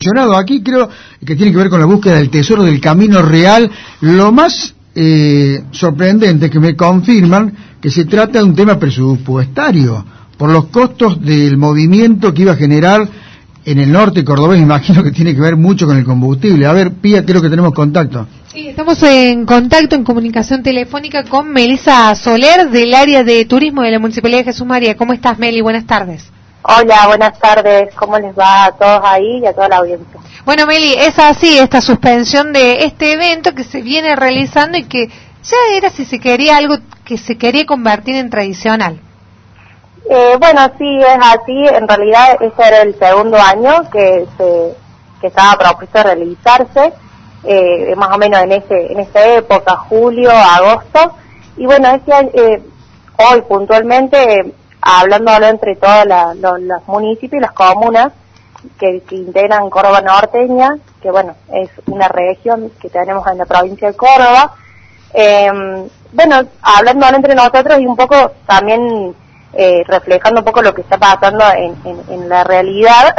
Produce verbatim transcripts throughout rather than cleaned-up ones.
mencionado aquí, creo que tiene que ver con la búsqueda del tesoro del camino real. Lo más eh, sorprendente es que me confirman que se trata de un tema presupuestario, por los costos del movimiento que iba a generar en el norte cordobés. Imagino que tiene que ver mucho con el combustible. A ver, Pía, creo que tenemos contacto. Sí, estamos en contacto, en comunicación telefónica con Melissa Soler, del área de turismo de la Municipalidad de Jesús María. ¿Cómo estás, Meli? Buenas tardes. Hola, buenas tardes. ¿Cómo les va a todos ahí y a toda la audiencia? Bueno, Meli, es así, esta suspensión de este evento que se viene realizando y que ya era si se quería algo que se quería convertir en tradicional. Eh, bueno, sí, es así. En realidad ese era el segundo año que se que estaba propuesto realizarse, eh, más o menos en ese en esta época, julio, agosto. Y bueno, este año, eh, hoy puntualmente, eh, hablándolo entre todos la, los, los municipios y las comunas que, que integran Córdoba Norteña, que bueno, es una región que tenemos en la provincia de Córdoba. Eh, bueno, hablándolo entre nosotros y un poco también eh, reflejando un poco lo que está pasando en, en, en la realidad,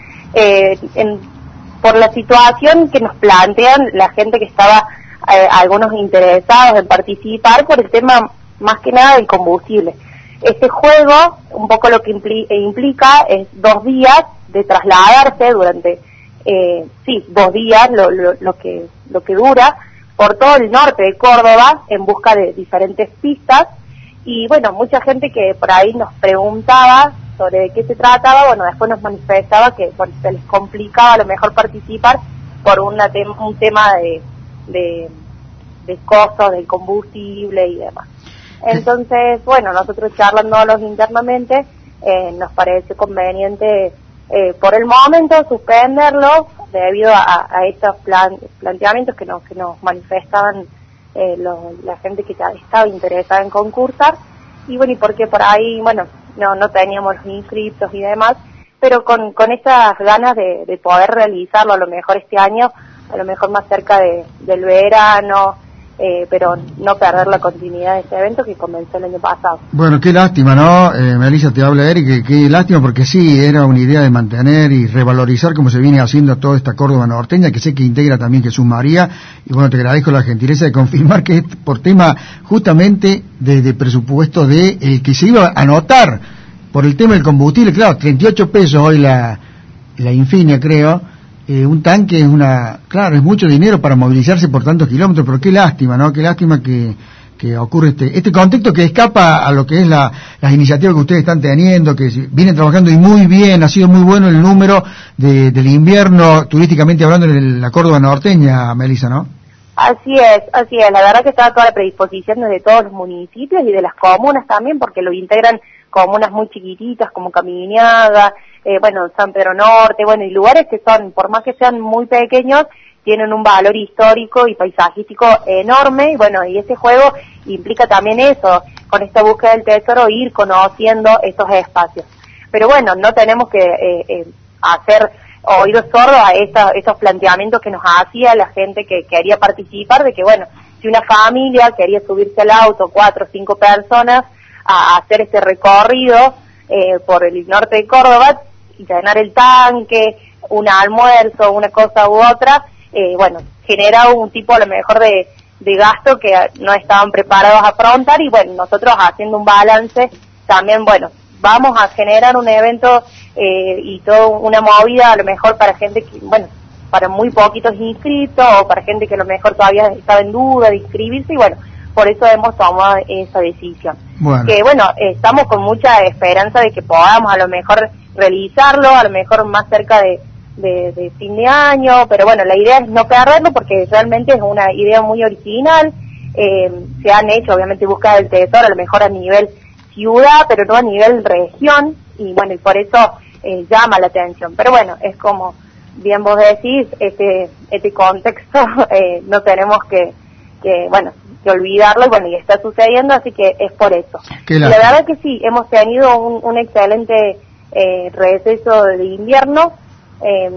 eh, en, por la situación que nos plantean la gente que estaba, eh, algunos interesados en participar por el tema más que nada del combustible. Este juego, un poco lo que impli- implica es dos días de trasladarse durante, eh, sí, dos días, lo, lo, lo que lo que dura, por todo el norte de Córdoba, en busca de diferentes pistas. Y bueno, mucha gente que por ahí nos preguntaba sobre de qué se trataba, bueno, después nos manifestaba que bueno, se les complicaba a lo mejor participar por una tem- un tema de, de, de costos del combustible y demás. Entonces, bueno, nosotros charlándolos internamente, eh, nos parece conveniente eh, por el momento suspenderlo debido a, a estos plan, planteamientos que nos, que nos manifestaban eh, lo, la gente que estaba interesada en concursar. Y bueno, y porque por ahí, bueno, no no teníamos los inscriptos y demás, pero con, con estas ganas de, de poder realizarlo a lo mejor este año, a lo mejor más cerca de, del verano, Eh, pero no perder la continuidad de este evento que comenzó el año pasado. Bueno, qué lástima, ¿no? Eh, Melissa, te habla Eric, que qué lástima, porque sí, era una idea de mantener y revalorizar como se viene haciendo toda esta Córdoba norteña, que sé que integra también Jesús María, y bueno, te agradezco la gentileza de confirmar que es por tema justamente de, de presupuesto de el que se iba a anotar por el tema del combustible. Claro, treinta y ocho pesos hoy la, la Infinia, creo. Eh, un tanque es una, claro, es mucho dinero para movilizarse por tantos kilómetros, pero qué lástima, ¿no? Qué lástima que, que ocurre este, este contexto que escapa a lo que es la, las iniciativas que ustedes están teniendo, que vienen trabajando y muy bien, ha sido muy bueno el número de, del invierno, turísticamente hablando, en la Córdoba norteña, Melissa, ¿no? Así es, así es, la verdad que está toda la predisposición desde todos los municipios y de las comunas también, porque lo integran comunas muy chiquititas como Caminiaga, eh, bueno, San Pedro Norte, bueno, y lugares que son, por más que sean muy pequeños, tienen un valor histórico y paisajístico enorme, y bueno, y ese juego implica también eso, con esta búsqueda del tesoro, ir conociendo esos espacios. Pero bueno, no tenemos que eh, eh, hacer oídos sordos a estos, estos planteamientos que nos hacía la gente que quería participar, de que bueno, si una familia quería subirse al auto, cuatro o cinco personas, a hacer este recorrido eh, por el norte de Córdoba, y llenar el tanque, un almuerzo, una cosa u otra, eh, bueno, genera un tipo a lo mejor de, de gasto que no estaban preparados a afrontar, y bueno, nosotros haciendo un balance, también bueno, vamos a generar un evento eh, y toda una movida a lo mejor para gente que, bueno, para muy poquitos inscritos, o para gente que a lo mejor todavía estaba en duda de inscribirse, y bueno, por eso hemos tomado esa decisión. Bueno. Que bueno, estamos con mucha esperanza de que podamos a lo mejor realizarlo, a lo mejor más cerca de, de, de fin de año, pero bueno, la idea es no perderlo porque realmente es una idea muy original. Eh, se han hecho obviamente búsqueda del tesoro, a lo mejor a nivel ciudad, pero no a nivel región, y bueno, y por eso eh, llama la atención. Pero bueno, es como bien vos decís, este, este contexto eh, no tenemos que, que, bueno, que olvidarlo, y bueno, y está sucediendo, así que es por eso. Y la verdad que sí, hemos tenido un, un excelente eh, receso de invierno, eh,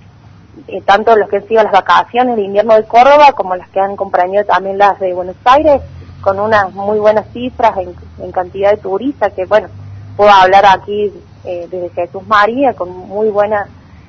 eh, tanto los que han sido las vacaciones de invierno de Córdoba, como las que han acompañado también las de Buenos Aires, con unas muy buenas cifras en, en cantidad de turistas, que bueno, puedo hablar aquí eh, desde Jesús María, con muy buena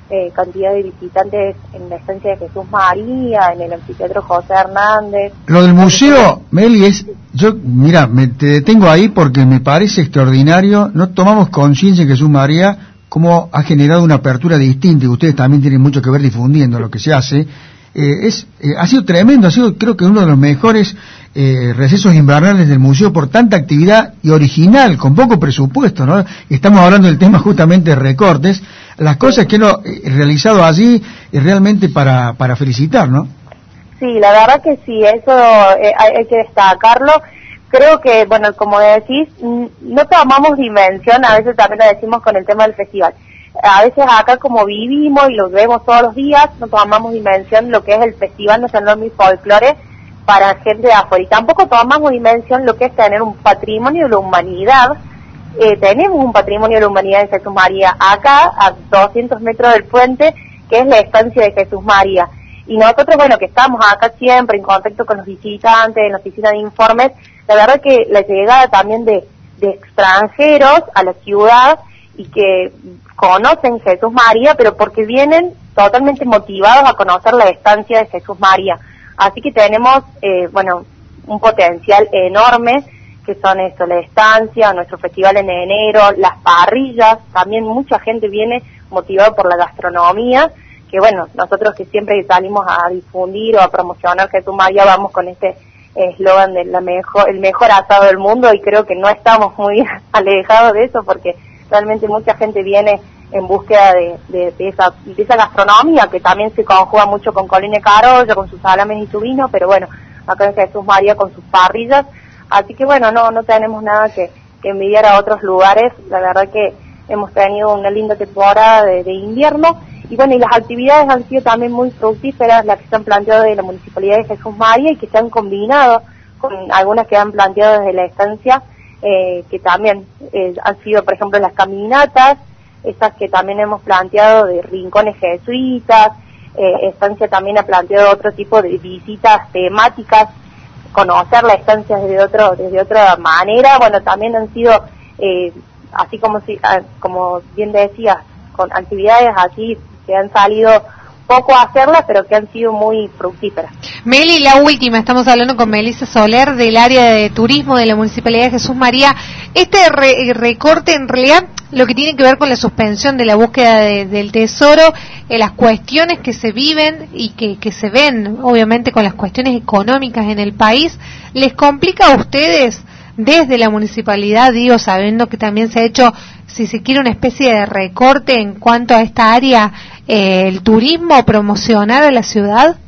eh, cantidad de visitantes en la estancia de Jesús María, en el anfiteatro José Hernández. Lo del museo, Meli, es, yo, mira, me te detengo ahí porque me parece extraordinario, no tomamos conciencia en Jesús María cómo ha generado una apertura distinta, y ustedes también tienen mucho que ver difundiendo lo que se hace. Eh, es eh, ha sido tremendo, ha sido creo que uno de los mejores eh, recesos invernales del museo por tanta actividad y original, con poco presupuesto, ¿no? Estamos hablando del tema justamente de recortes, las cosas que lo eh, realizado allí es realmente para para felicitar, ¿no? Sí, la verdad que sí, eso eh, hay, hay que destacarlo. Creo que, bueno, como decís, no tomamos dimensión, a veces también lo decimos con el tema del festival. A veces acá como vivimos y lo vemos todos los días, no tomamos dimensión lo que es el Festival Nacional de Folclore para gente de afuera. Y tampoco tomamos dimensión lo que es tener un patrimonio de la humanidad. Eh, tenemos un patrimonio de la humanidad en Jesús María, acá a doscientos metros del puente, que es la estancia de Jesús María. Y nosotros, bueno, que estamos acá siempre en contacto con los visitantes, en la oficina de informes, la verdad que la llegada también de, de extranjeros a la ciudad y que conocen Jesús María, pero porque vienen totalmente motivados a conocer la estancia de Jesús María. Así que tenemos, eh, bueno, un potencial enorme, que son esto, la estancia, nuestro festival en enero, las parrillas, también mucha gente viene motivada por la gastronomía, que bueno, nosotros que siempre salimos a difundir o a promocionar Jesús María, vamos con este eslogan de la mejor, el mejor asado del mundo, y creo que no estamos muy alejados de eso, porque realmente mucha gente viene en búsqueda de, de, de, esa, de esa gastronomía, que también se conjuga mucho con Colina Carolla, con sus salames y su vino, pero bueno, acá en Jesús María con sus parrillas. Así que bueno, no no tenemos nada que, que envidiar a otros lugares. La verdad que hemos tenido una linda temporada de, de invierno, y bueno, y las actividades han sido también muy fructíferas, las que se han planteado desde la Municipalidad de Jesús María y que se han combinado con algunas que han planteado desde la estancia, eh, que también eh, han sido, por ejemplo, las caminatas, estas que también hemos planteado de rincones jesuitas. Eh, estancia también ha planteado otro tipo de visitas temáticas, conocer la estancia desde otro desde otra manera. Bueno, también han sido, eh, así como si, como bien decías, con actividades así que han salido poco a hacerlas, pero que han sido muy fructíferas. Meli, la última, estamos hablando con Melissa Soler del área de turismo de la Municipalidad de Jesús María. Este re recorte en realidad lo que tiene que ver con la suspensión de la búsqueda de, del tesoro, eh, las cuestiones que se viven y que, que se ven, obviamente, con las cuestiones económicas en el país, ¿les complica a ustedes desde la municipalidad, digo, sabiendo que también se ha hecho, si se quiere, una especie de recorte en cuanto a esta área, eh, el turismo, promocionar a la ciudad?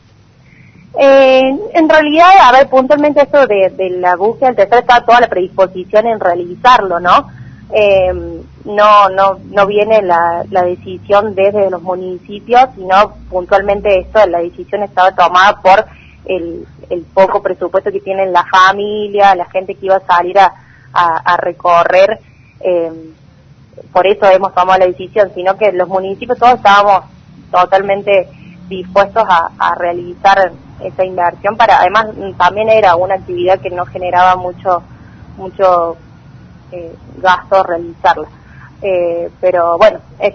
Eh, en realidad, a ver, puntualmente esto de, de la búsqueda del tesoro, está toda la predisposición en realizarlo, ¿no? Eh, no no no viene la, la decisión desde los municipios, sino puntualmente esto, la decisión estaba tomada por el, el poco presupuesto que tienen la familia, la gente que iba a salir a, a, a recorrer, eh, por eso hemos tomado la decisión, sino que los municipios todos estábamos totalmente dispuestos a, a realizar esa inversión, para además también era una actividad que no generaba mucho mucho eh, gasto realizarla, eh, pero bueno, es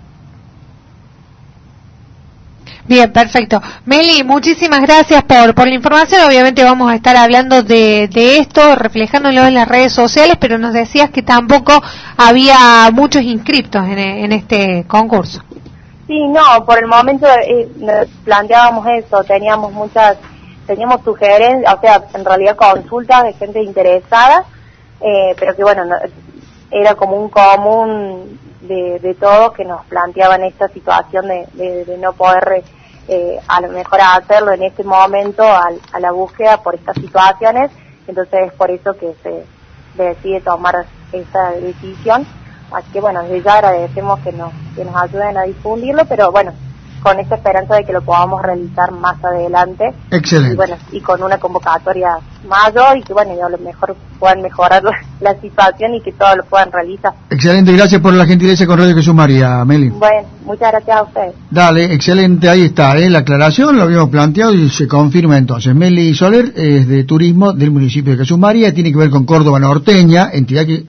bien, perfecto. Meli, muchísimas gracias por por la información. Obviamente vamos a estar hablando de, de esto, reflejándolo en las redes sociales, pero nos decías que tampoco había muchos inscriptos en, en este concurso. Sí, no, por el momento eh, planteábamos eso, teníamos muchas, teníamos sugerencias, o sea, en realidad consultas de gente interesada, eh, pero que bueno, no, era como un común de, de todos que nos planteaban esta situación de, de, de no poder eh, a lo mejor hacerlo en este momento al, a la búsqueda por estas situaciones. Entonces es por eso que se decide tomar esta decisión. Así que bueno, desde ya agradecemos que nos, que nos ayuden a difundirlo, pero bueno, con esta esperanza de que lo podamos realizar más adelante. Excelente. Y bueno, y con una convocatoria mayor, y que bueno, y a lo mejor puedan mejorar la, la situación y que todos lo puedan realizar. Excelente, gracias por la gentileza con Radio Jesús María, Meli. Bueno, muchas gracias a ustedes. Dale, excelente, ahí está, ¿eh? La aclaración, lo habíamos planteado y se confirma entonces. Meli Soler es de turismo del municipio de Jesús María, tiene que ver con Córdoba Norteña, entidad que